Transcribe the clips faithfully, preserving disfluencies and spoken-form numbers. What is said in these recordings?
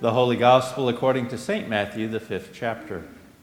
The Holy Gospel according to Saint Matthew, the fifth chapter.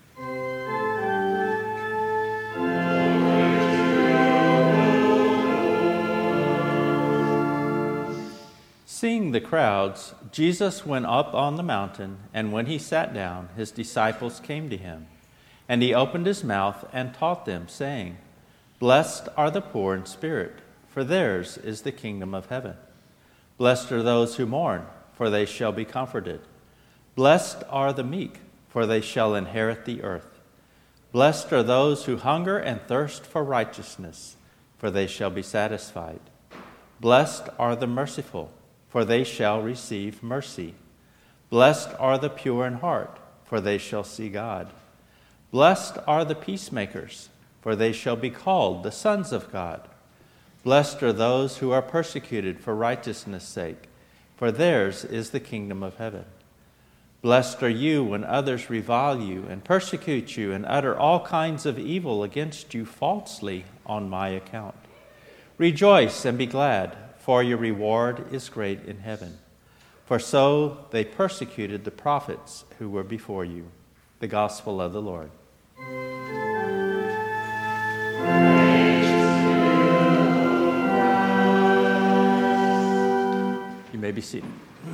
Seeing the crowds, Jesus went up on the mountain, and when he sat down, his disciples came to him. And he opened his mouth and taught them, saying, Blessed are the poor in spirit, for theirs is the kingdom of heaven. Blessed are those who mourn, for they shall be comforted. Blessed are the meek, for they shall inherit the earth. Blessed are those who hunger and thirst for righteousness, for they shall be satisfied. Blessed are the merciful, for they shall receive mercy. Blessed are the pure in heart, for they shall see God. Blessed are the peacemakers, for they shall be called the sons of God. Blessed are those who are persecuted for righteousness' sake, for theirs is the kingdom of heaven. Blessed are you when others revile you and persecute you and utter all kinds of evil against you falsely on my account. Rejoice and be glad, for your reward is great in heaven. For so they persecuted the prophets who were before you. The Gospel of the Lord. You may be seated.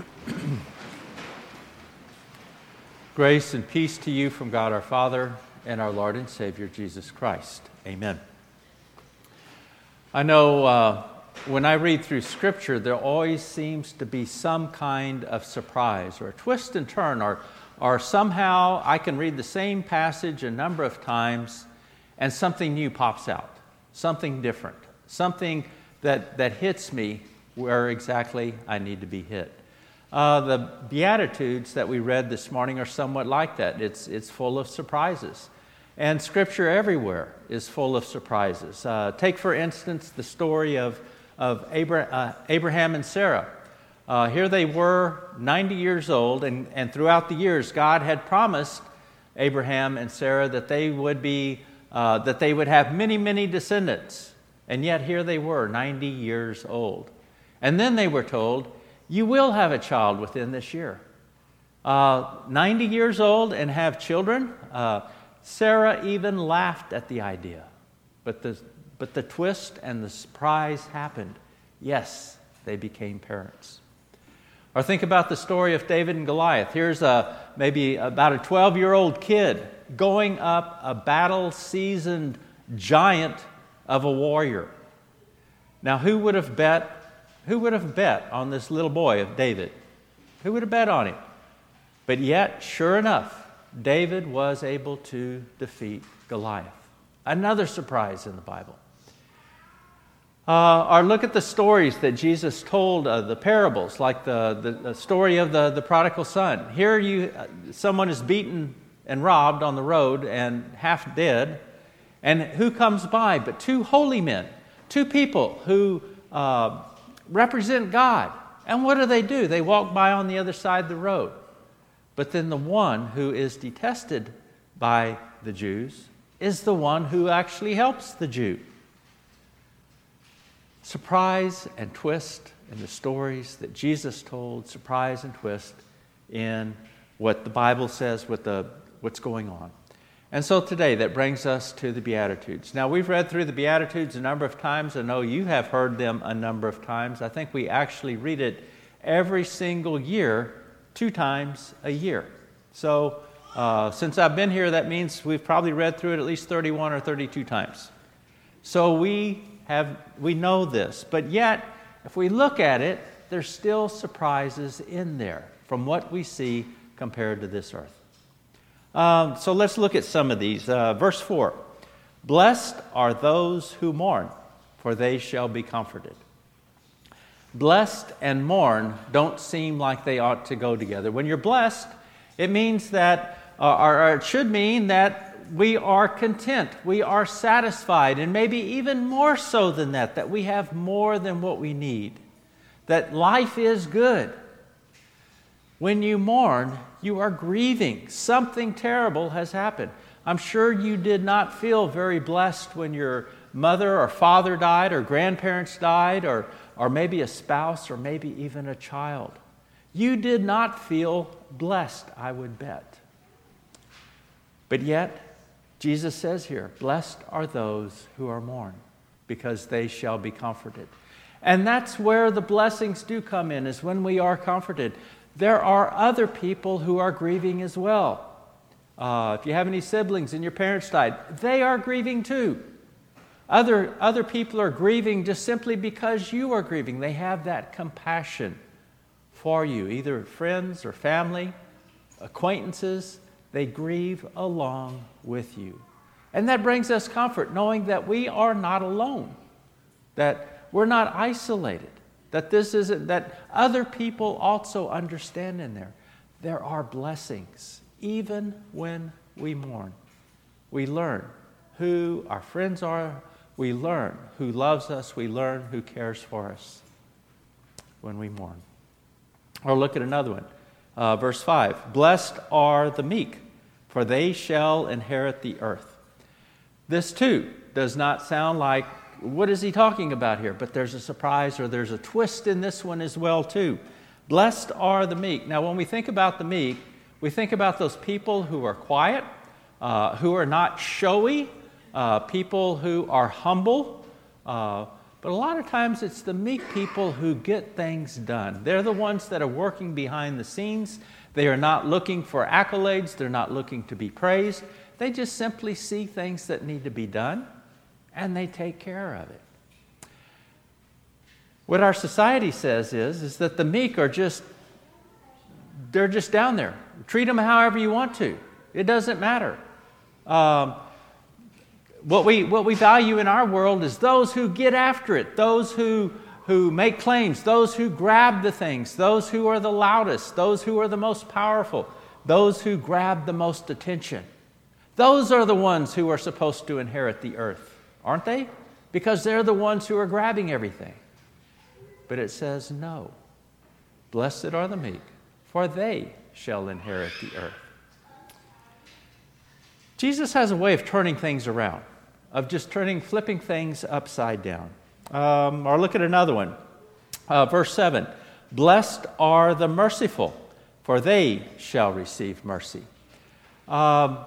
Grace and peace to you from God our Father and our Lord and Savior Jesus Christ. Amen. I know uh, when I read through Scripture, there always seems to be some kind of surprise or a twist and turn, or, or somehow I can read the same passage a number of times and something new pops out, something different, something that, that hits me where exactly I need to be hit. Uh, the Beatitudes that we read this morning are somewhat like that. It's, it's full of surprises. And Scripture everywhere is full of surprises. Uh, take, for instance, the story of, of Abra- uh, Abraham and Sarah. Uh, here they were, ninety years old, and, and throughout the years, God had promised Abraham and Sarah that they would be, uh, that they would have many, many descendants. And yet here they were, ninety years old. And then they were told, you will have a child within this year. Uh, ninety years old and have children? Uh, Sarah even laughed at the idea. But the, but the twist and the surprise happened. Yes, they became parents. Or think about the story of David and Goliath. Here's a, maybe about a twelve-year-old kid going up a battle-seasoned giant of a warrior. Now, who would have bet Who would have bet on this little boy of David? Who would have bet on him? But yet, sure enough, David was able to defeat Goliath. Another surprise in the Bible. Uh, or look at the stories that Jesus told, uh, the parables, like the, the, the story of the, the prodigal son. Here you, uh, someone is beaten and robbed on the road and half dead. And who comes by but two holy men, two people who Uh, represent God. And what do they do? They walk by on the other side of the road. But then the one who is detested by the Jews is the one who actually helps the Jew. Surprise and twist in the stories that Jesus told, surprise and twist in what the Bible says, what the, what's going on. And so today, that brings us to the Beatitudes. Now, we've read through the Beatitudes a number of times. I know you have heard them a number of times. I think we actually read it every single year, two times a year. So, uh, since I've been here, that means we've probably read through it at least thirty-one or thirty-two times. So we have, we know this. But yet, if we look at it, there's still surprises in there from what we see compared to this earth. Um, so let's look at some of these. Uh, verse four, blessed are those who mourn, for they shall be comforted. Blessed and mourn don't seem like they ought to go together. When you're blessed, it means that, uh, or, or it should mean that we are content, we are satisfied, and maybe even more so than that, that we have more than what we need, that life is good. When you mourn, you are grieving. Something terrible has happened. I'm sure you did not feel very blessed when your mother or father died, or grandparents died, or, or maybe a spouse, or maybe even a child. You did not feel blessed, I would bet. But yet, Jesus says here, blessed are those who are mourn, because they shall be comforted. And that's where the blessings do come in, is when we are comforted. There are other people who are grieving as well. Uh, if you have any siblings and your parents died, they are grieving too. Other, other people are grieving just simply because you are grieving. They have that compassion for you, either friends or family, acquaintances. They grieve along with you. And that brings us comfort, knowing that we are not alone, that we're not isolated, that this isn't, that other people also understand in there. There are blessings, even when we mourn. We learn who our friends are. We learn who loves us. We learn who cares for us when we mourn. Or look at another one. Uh, verse five, blessed are the meek, for they shall inherit the earth. This too does not sound like, what is he talking about here? But there's a surprise, or there's a twist in this one as well too. Blessed are the meek. Now when we think about the meek, we think about those people who are quiet, uh, who are not showy, uh, people who are humble, uh, but a lot of times it's the meek people who get things done. They're the ones that are working behind the scenes. They are not looking for accolades. They're not looking to be praised. They just simply see things that need to be done, and they take care of it. What our society says is, is that the meek are just, they're just down there. Treat them however you want to. It doesn't matter. Um, What we, what we value in our world is those who get after it, those who, who make claims, those who grab the things, those who are the loudest, those who are the most powerful, those who grab the most attention. Those are the ones who are supposed to inherit the earth, aren't they? Because they're the ones who are grabbing everything. But it says no. Blessed are the meek, for they shall inherit the earth. Jesus has a way of turning things around, of just turning, flipping things upside down. Um, or look at another one. Uh, verse seven, blessed are the merciful, for they shall receive mercy. Um,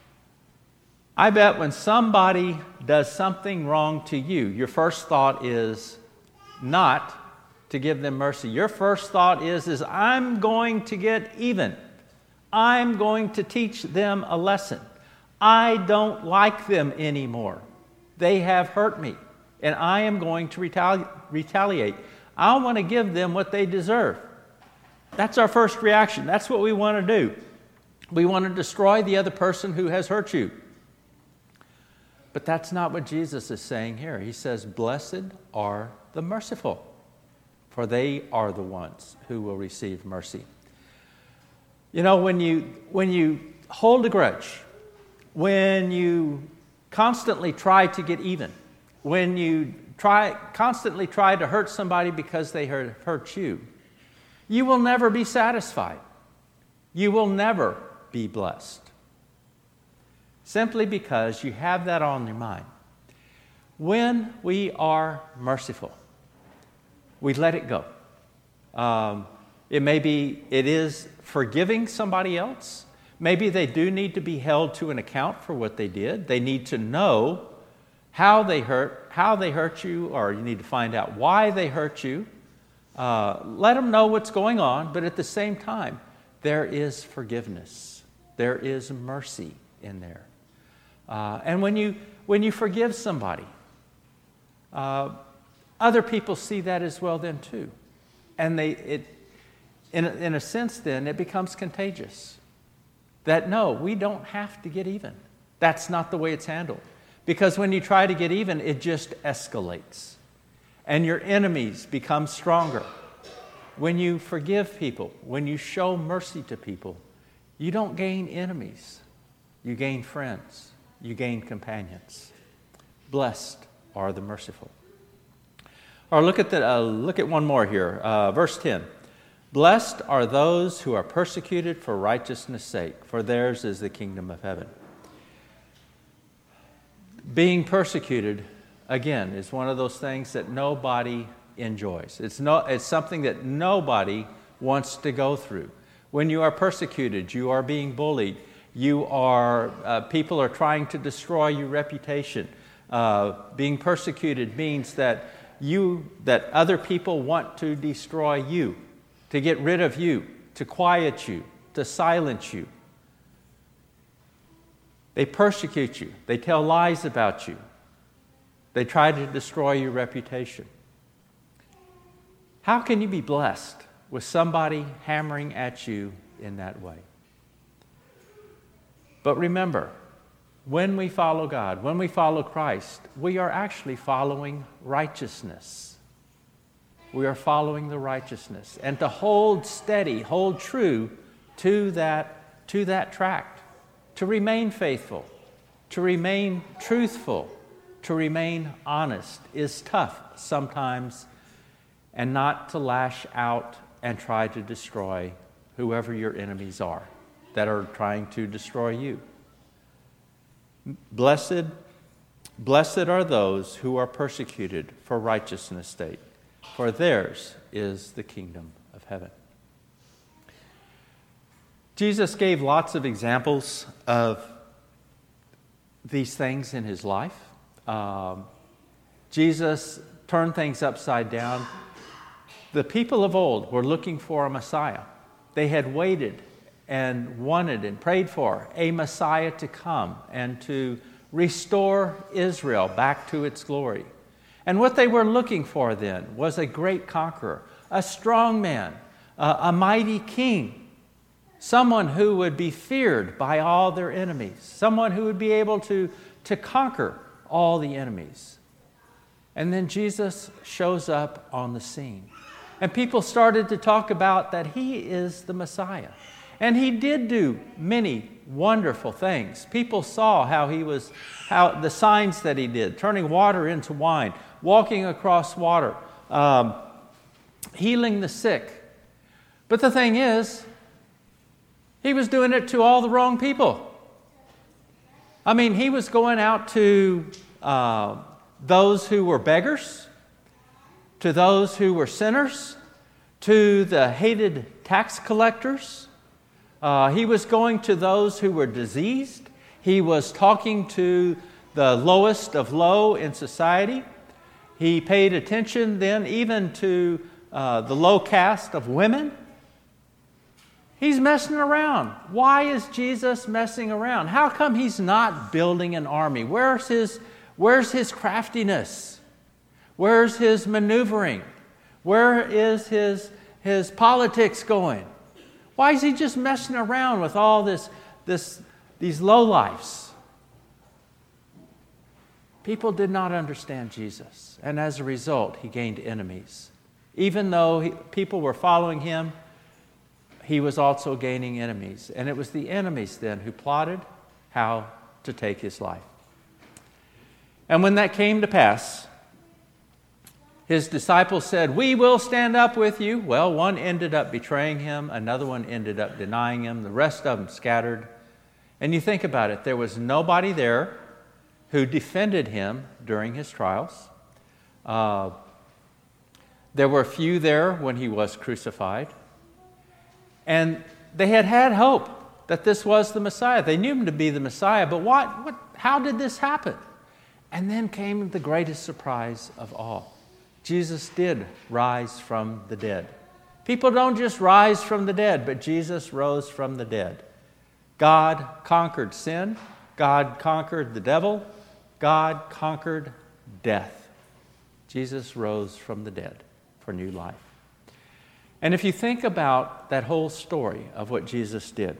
I bet when somebody does something wrong to you, your first thought is not to give them mercy. Your first thought is, is I'm going to get even. I'm going to teach them a lesson. I don't like them anymore. They have hurt me, and I am going to retali- retaliate. I want to give them what they deserve. That's our first reaction. That's what we want to do. We want to destroy the other person who has hurt you. But that's not what Jesus is saying here. He says, blessed are the merciful, for they are the ones who will receive mercy. You know, when you, when you hold a grudge, when you constantly try to get even, when you try constantly try to hurt somebody because they hurt, hurt you, you will never be satisfied. You will never be blessed. Simply because you have that on your mind. When we are merciful, we let it go. Um, it may be, it is forgiving somebody else. Maybe they do need to be held to an account for what they did. They need to know how they hurt, how they hurt you, or you need to find out why they hurt you. Uh, let them know what's going on, but at the same time, there is forgiveness. There is mercy in there. Uh, and when you when you forgive somebody, uh, other people see that as well then too. And they it in a, in a sense then it becomes contagious. That no, we don't have to get even. That's not the way it's handled. Because when you try to get even, it just escalates. And your enemies become stronger. When you forgive people, when you show mercy to people, you don't gain enemies. You gain friends. You gain companions. Blessed are the merciful. Or look at the uh, look at one more here, uh, verse ten. Blessed are those who are persecuted for righteousness' sake, for theirs is the kingdom of heaven. Being persecuted, again, is one of those things that nobody enjoys. It's no, it's something that nobody wants to go through. When you are persecuted, you are being bullied, you are, uh, people are trying to destroy your reputation. Uh, being persecuted means that you, that other people want to destroy you, to get rid of you, to quiet you, to silence you. They persecute you. They tell lies about you. They try to destroy your reputation. How can you be blessed with somebody hammering at you in that way? But remember, when we follow God, when we follow Christ, we are actually following righteousness. We are following the righteousness. And to hold steady, hold true to that, to that tract, to remain faithful, to remain truthful, to remain honest is tough sometimes, and not to lash out and try to destroy whoever your enemies are that are trying to destroy you. Blessed, blessed are those who are persecuted for righteousness' sake, for theirs is the kingdom of heaven. Jesus gave lots of examples of these things in his life. Um, Jesus turned things upside down. The people of old were looking for a Messiah. They had waited and wanted and prayed for a Messiah to come and to restore Israel back to its glory. And what they were looking for then was a great conqueror, a strong man, uh, a mighty king, someone who would be feared by all their enemies, someone who would be able to, to conquer all the enemies. And then Jesus shows up on the scene. And people started to talk about that he is the Messiah. And he did do many wonderful things. People saw how he was, how the signs that he did, turning water into wine, walking across water, um, healing the sick. But the thing is, he was doing it to all the wrong people. I mean, he was going out to uh, those who were beggars, to those who were sinners, to the hated tax collectors. Uh, he was going to those who were diseased. He was talking to the lowest of low in society. He paid attention then even to uh, the low caste of women. He's messing around. Why is Jesus messing around? How come he's not building an army? Where's his, where's his craftiness? Where's his maneuvering? Where is his, his politics going? Why is he just messing around with all this, this, these lowlifes? People did not understand Jesus, and as a result, he gained enemies. Even though he, people were following him, he was also gaining enemies. And it was the enemies then who plotted how to take his life. And when that came to pass, his disciples said, "We will stand up with you." Well, one ended up betraying him. Another one ended up denying him. The rest of them scattered. And you think about it. There was nobody there who defended him during his trials. Uh, there were few there when he was crucified. And they had had hope that this was the Messiah. They knew him to be the Messiah. But what, what, how did this happen? And then came the greatest surprise of all. Jesus did rise from the dead. People don't just rise from the dead, but Jesus rose from the dead. God conquered sin. God conquered the devil. God conquered death. Jesus rose from the dead for new life. And if you think about that whole story of what Jesus did,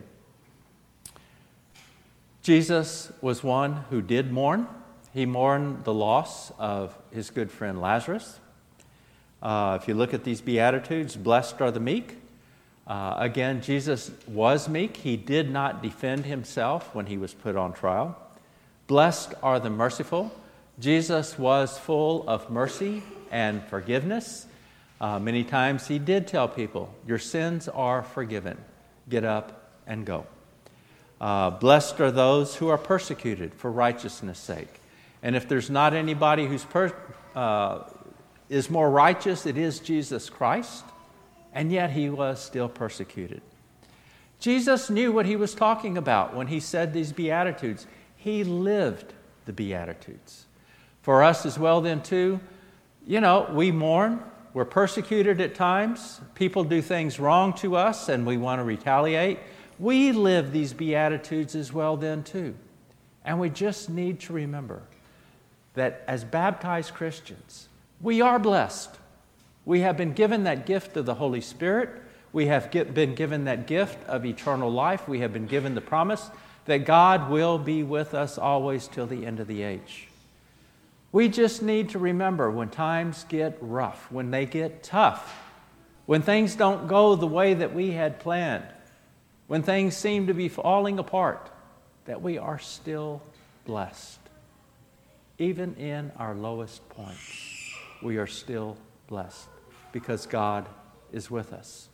Jesus was one who did mourn. He mourned the loss of his good friend Lazarus. Uh, if you look at these Beatitudes, blessed are the meek. Uh, again, Jesus was meek. He did not defend himself when he was put on trial. Blessed are the merciful. Jesus was full of mercy and forgiveness. Uh, many times he did tell people, your sins are forgiven. Get up and go. Uh, blessed are those who are persecuted for righteousness' sake. And if there's not anybody who's per, uh, is more righteous, it is Jesus Christ. And yet he was still persecuted. Jesus knew what he was talking about when he said these Beatitudes. He lived the Beatitudes. For us as well then too, you know, we mourn, we're persecuted at times, people do things wrong to us and we want to retaliate. We live these Beatitudes as well then too. And we just need to remember that as baptized Christians, we are blessed. We have been given that gift of the Holy Spirit. We have get, been given that gift of eternal life. We have been given the promise that God will be with us always till the end of the age. We just need to remember when times get rough, when they get tough, when things don't go the way that we had planned, when things seem to be falling apart, that we are still blessed. Even in our lowest points, we are still blessed because God is with us.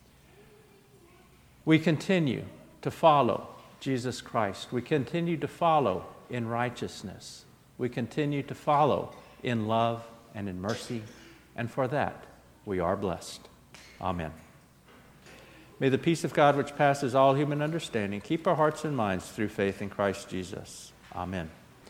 We continue to follow Jesus Christ. We continue to follow in righteousness. We continue to follow in love and in mercy, and for that we are blessed. Amen. May the peace of God, which passes all human understanding, keep our hearts and minds through faith in Christ Jesus. Amen.